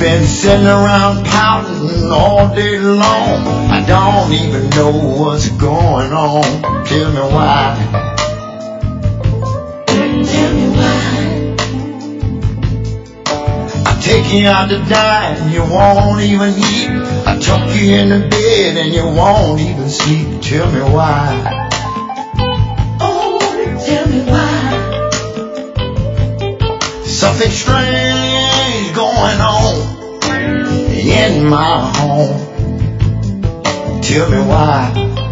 been sitting around counting all day long. I don't even know what's going on. Tell me why. Tell me why. I take you out to dine, you won't even eat. I tuck you in the bed and you won't even sleep. Tell me why. Oh, tell me why. Something strange going on in my home. Tell me why.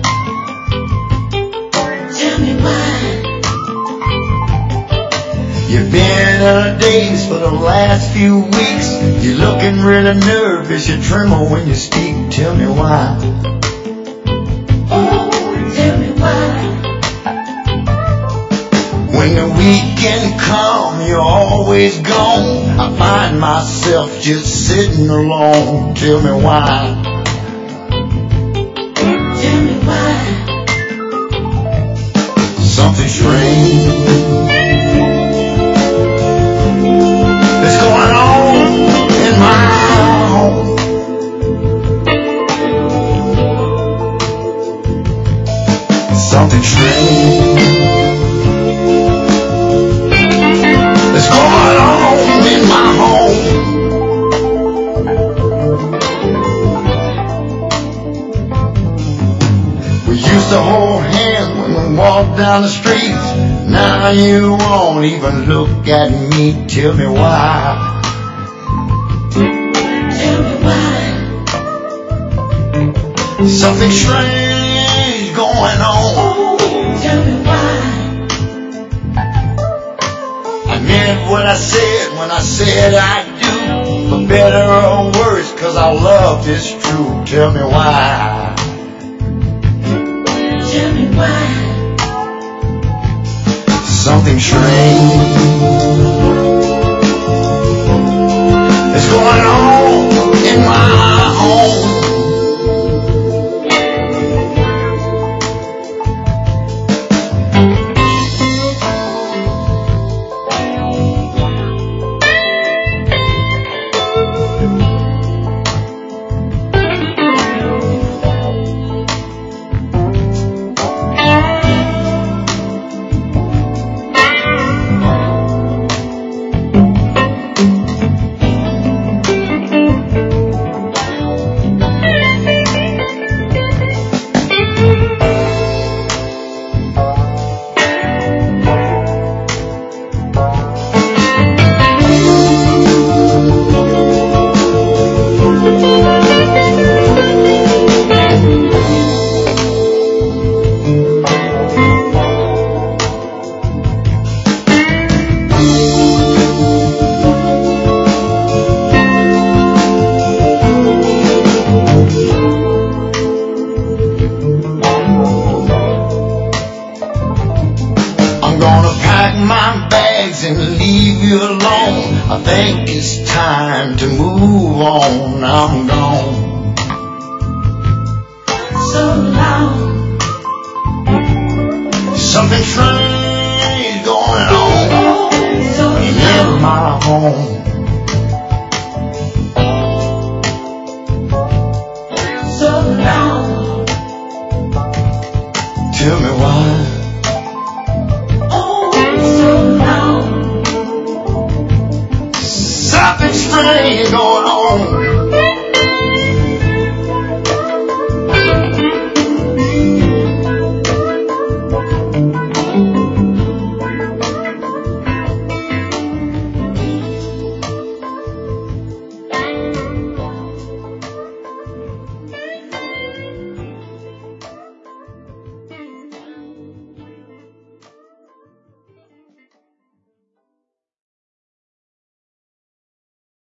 Tell me why. You've been in a daze for the last few weeks. You're looking really nervous, you tremble when you speak. Tell me why. Oh, tell me why. When the weekend comes, you're always gone. I find myself just sitting alone. Tell me why. Tell me why. Something strange is going on in my home. Something strange is going on in my home. We used to hold hands when we walked down the street. Now you won't even look at me. Tell me why. Tell me why. Something strange going on. Oh, tell me why. I meant what I said when I said I do. For better or worse, 'cause our love is true. Tell me why. Tell me why. Something strange is going on in my home. I think it's time to move on. I'm gone so long. Something strange going on So in my home. So long. Tell me why. Oh, so long. Something strange going on.